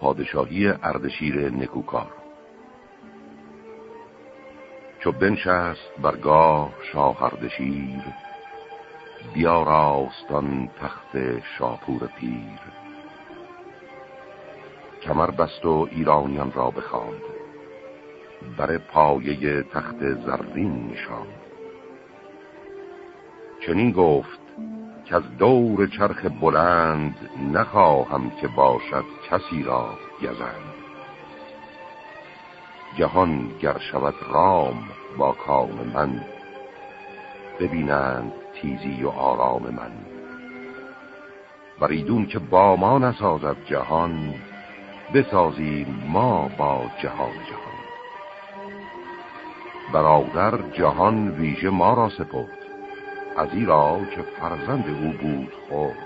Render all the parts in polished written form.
پادشاهی اردشیر نکوکار. چو بنشست برگاه شاه اردشیر، بیاراست آن تخت شاپور پیر. کمر بست و ایرانیان را بخواند، بر پایه تخت زرین نشاند. چنین گفت که از دور چرخ بلند، نخواهم که باشد کسی را گزند. جهان گر شود رام با کام من، ببینند تیزی و آرام من. وریدون که با ما نسازد جهان، بسازیم ما با جهان جهان. برادر جهان ویژه ما را سپرد، ازیرا که فرزند او بود خود.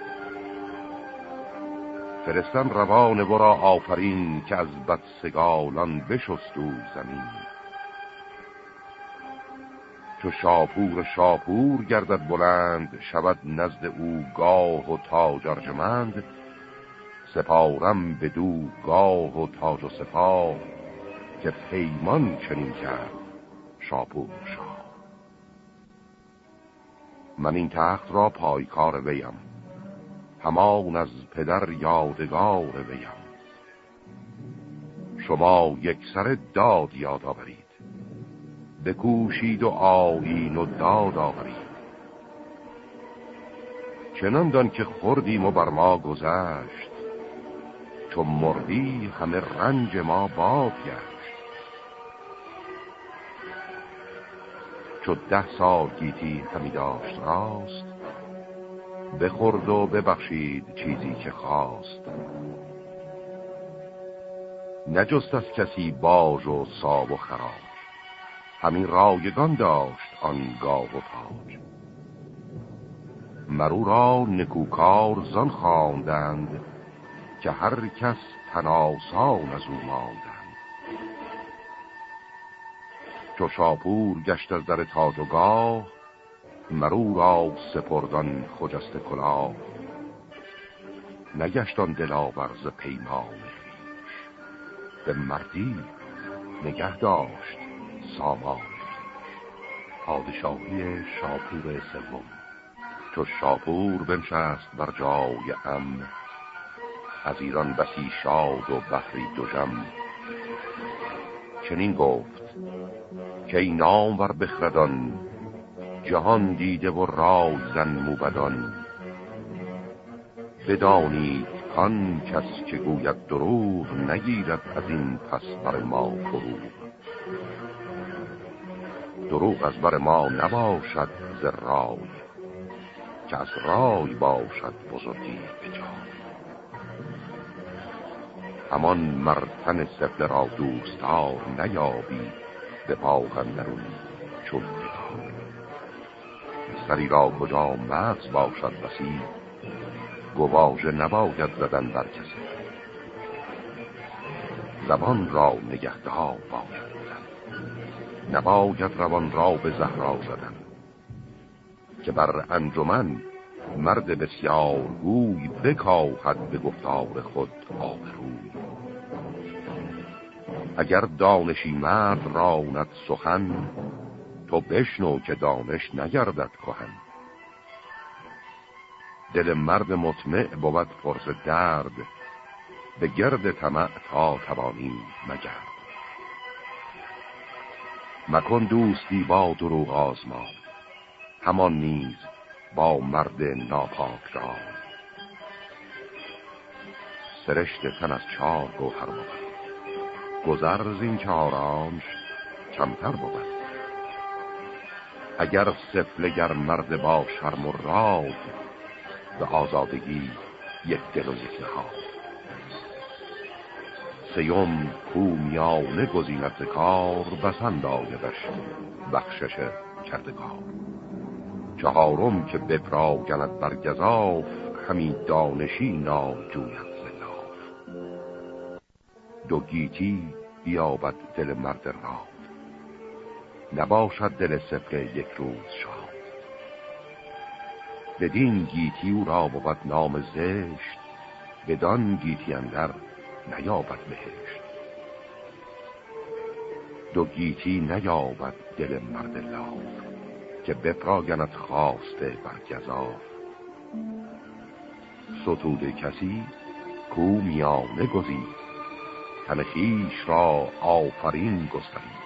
فرستم روان ورا آفرین، که از بدسگالان بشست او زمین. چو شاپور گردد بلند، شود نزد او گاه و تاج ارجمند. سپارم بدو گاه و تاج و سپاه، که پیمان چنین کرد شاپور شاه. من این تخت را پایکار ویم، همان از پدر یادگار ویم. شما یک سر داد یاد آورید، بکوشید و آیین و داد آورید. چنان دان که خوردیم و بر ما گذشت، چون مردی همه رنج ما باد گشت. چو 10 سال گیتی همی داشت راست، بخورد و ببخشید چیزی که خواست. نجست از کسی باج و ساب و خراج، همین رایگان داشت آن گاو و تاج. مرو را نکوکار زان خواندند، که هر کس تناسان از او ماندند. چو شاپور گشت از در تاج و گاه، مرو را سپردان خجسته کلاه. نگشتان دلاور ز پیمان خویش، به مردی نگه داشت سامان. پادشاهی شاپور سوم. چو شاپور بنشست بر جای ام، از ایران بسی شاد و بحری دژم. چنین گفت که ای نامور بخردان، جهان دیده و رای زن موبدان. بدانید کان کس که گوید دروغ، نگیرد از این پس بر ما فروغ. دروغ از بر ما نباشد ز رای، که از رای باشد بزرگی به جای. همان مرتن سفله را دوستار، نیابی به پاک اندرون چون نگار. سری را کجا مغز باشد بسی، گواژه نباید زدن بر کسی. زبان را نگهدار باید بودن، نباید روان را به زهرا زدن. که بر انجمن مرد بسیار گوی، بکاهد به گفتار خود آبروی. اگر دانشی مرد راند سخن، تو بشنو که دانش نگردد کهن. دل مرد مطمع بود پر ز درد، به گرد طمع تا توانی مگرد. مکن دوستی با دروغ آزما، همان نیز با مرد ناپاک را. سرشت تن از 4 گوهر بود، گذر زین 4 کمتر بود. اگر سفله گر مرد با شرم و راد، به آزادگی یک دل و یک نهاد. سیم کو میانه گزیند ز کار، بسند آیدش بخشش کردگار. 4 که بپراگند بر گزاف، همی دانشی ناجوید ز لاف. 2 گیتی بیابد دل مرد راد، نباشد دل سفله یک روز شاد. بدین گیتی او را بود نام زشت، بدان گیتی اندر نیابد بهشت. دو گیتی نیابد دل مرد لاف، که بپراگند خواسته بر گزاف. ستوده کسی کو میانه گزید، تن خویش را آفرین گسترید.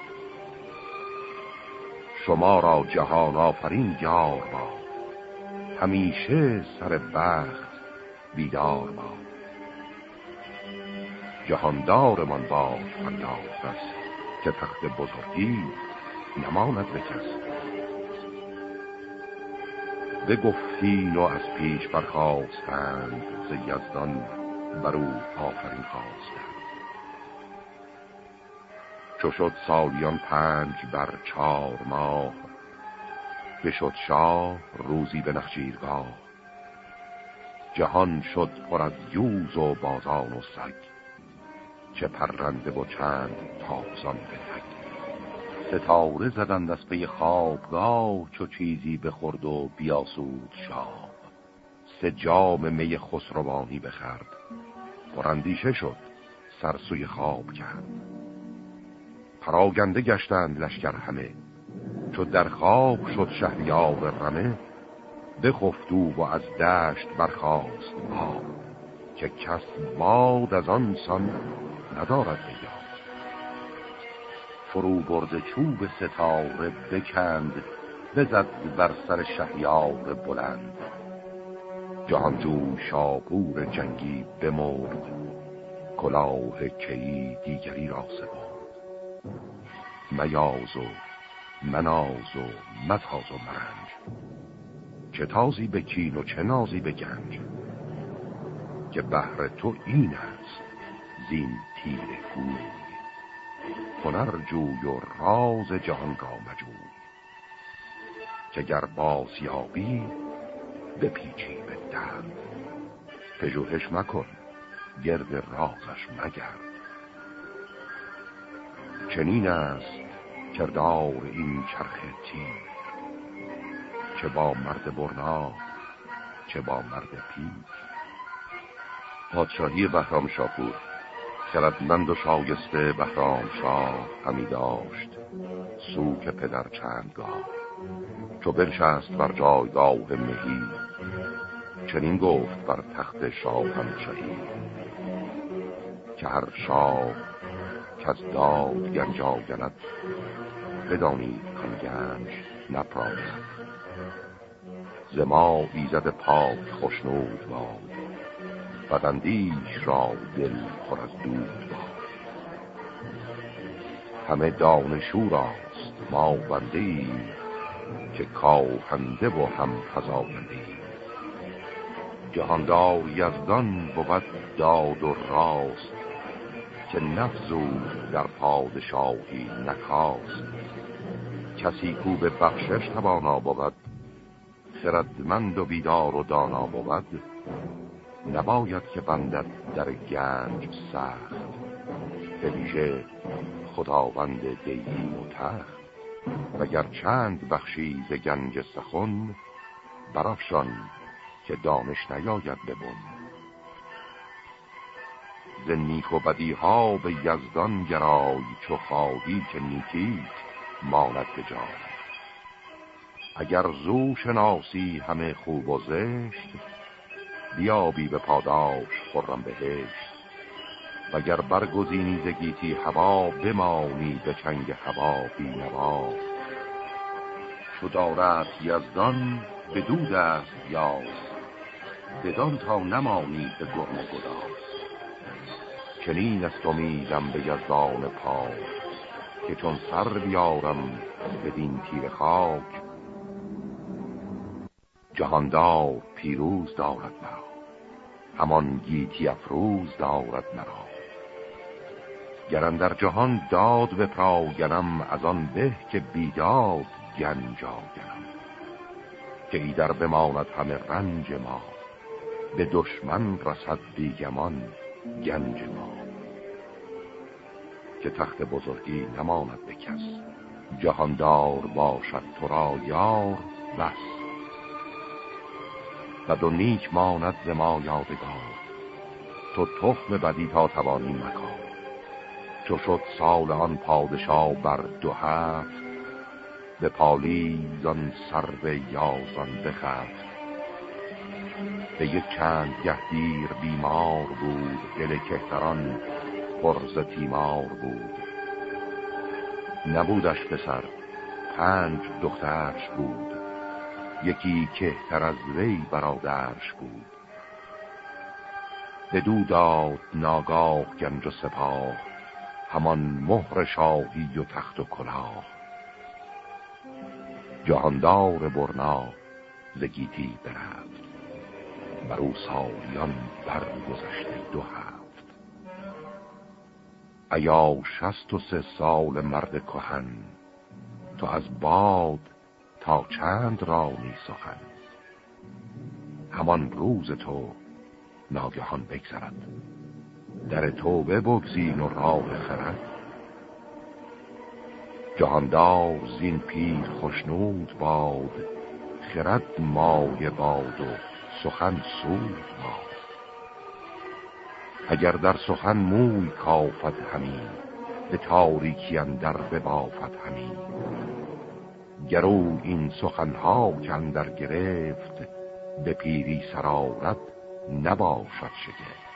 شما را جهان آفرین یار باد، همیشه سر بخت بیدار باد. جهاندار من باد فریاد است، که تخت بزرگی نماند به کس. بگفتین و از پیش برخاستند، ز یزدان بر او آفرین خواستند. چو شد سالیان 5 بر 4 ماه، بشد شاه روزی به نخچیرگاه. جهان شد پر از یوز و بازان و سگ، چه پرنده و چند تابزان به تک. ستاره زدند از پی خوابگاه، چو چیزی بخورد و بیاسود شاه. 3 جام می خسروانی بخورد، پراندیشه شد سر سوی خواب کرد. پراگنده گشتند لشکر همه، چو در خواب شد شهریار رمه. بخفت او و از دشت برخاست باد، که کس باد از آن سان ندارد بیاد. فرو برد چوب ستاره بکند، بزد بر سر شهریار بلند. جهانجوی شاپور جنگی بمرد، کلاه کیی دیگری را سپرد. میاز و مناز و متاز و مرنج، چه تازی به کین و چه نازی به گنج. که بهر تو این است زین تیر گوی، هنر جوی و راز جهانگاه مجوی. که گر بازیابی بپیچی به درد، پژوهش مکن گرد رازش مگرد. چنین است کردار این چرخ تیر، چه با مرد برنا چه با مرد پیر. پادشاهی بهرام شاپور خردمند و شایسته بهرام شاه همی داشت سوک پدر چندگاه. چو بنشست بر جایگاه مهی، چنین گفت بر تخت شاهنشهی. که هر شاه کز داد گنج آگند، بدانید کان گنج نپراگند. ز ما ایزد پاک خشنود باد، بداندیش را دل پر از دود باد. همه دانشو راست ما بنده ایم، که کاهنده و هم فزاینده ایم. جهاندار یزدان بود داد و راست، که نفزود در پادشاهی نکاست. کسی کو به بخشش توانا بود، خردمند و بیدار و دانا بود. نباید که بندد در گنج سخت، به ویژه خداوند دیهیم و تخت. وگر چند بخشی ز گنج سخن، برافشان که دانش نیاید ببن. ز نیک و بدی ها به یزدان گرای، چو خواهی که نیکی ماند به جای. اگر زو شناسی همه خوب و زشت، بیابی به پاداش خرم بهشت. وگر برگزینی ز گیتی هوا، بمانی به چنگ هوا بی نوا. چو دارد یزدان بدو دست یاس، بدان تا نمانی به گرم و گداز. چنین است امیدم به یزدان پاک، که چون سر بیارم بدین تیر خاک. جهاندار پیروز دارد مرا، همان گیتی افروز دارد مرا. گرم در جهان داد بپراگنم، از آن به که بیداد گنج آگنم. که ایدر بماند همه رنج ما، به دشمن رسد بیگمان گنج ما. که تخت بزرگی نماند به کس، جهاندار باشد تو را یار بس. بد و نیک ماند ز ما یادگار، تو تخم بدی تا توانی مکان. چو شد سال آن پادشاه بر 27 به پالیزان سرو یازان بخفت. به یک چند گهدیر بیمار بود، دل کهتران برز تیمار بود. نبودش پسر 5 دخترش بود، یکی کهتر از وی برادرش بود. بدو داد ناگاه گنج و سپاه، همان مهر شاهی و تخت و کلاه. جهاندار برنا ز گیتی برفت، بر او سالیان برگذشته 2 هفت. ایا 63 سال مرد کهن، تو از باد تا چند رانی سخن. همان روز تو ناگهان بگذرد، در توبه بگزین و راه خرد. جهاندار زین پیر خوشنود باد، خرد مایه باد و سخن سود باد. اگر در سخن موی کافت همی، به تاریکی اندر ببافت همی. گرو این سخنها که اندر گرفت، به پیری سرارت نباشد شگفت.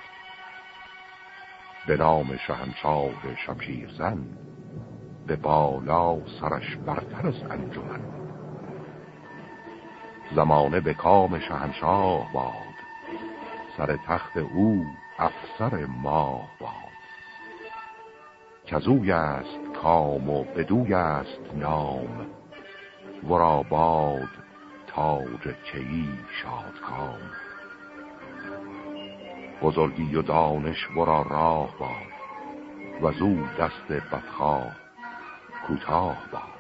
به نام شهنشاه شمشیرزن، به بالا سرش برتر از انجمن. زمانه به کام شهنشاه باد، سر تخت او افسر ماه باد. کزوی است کام و بدوی است نام، ورا باد تاج کیی شادکام. بزرگی و دانش ورا راه باد، وزو دست بدخواه کوتاه باد.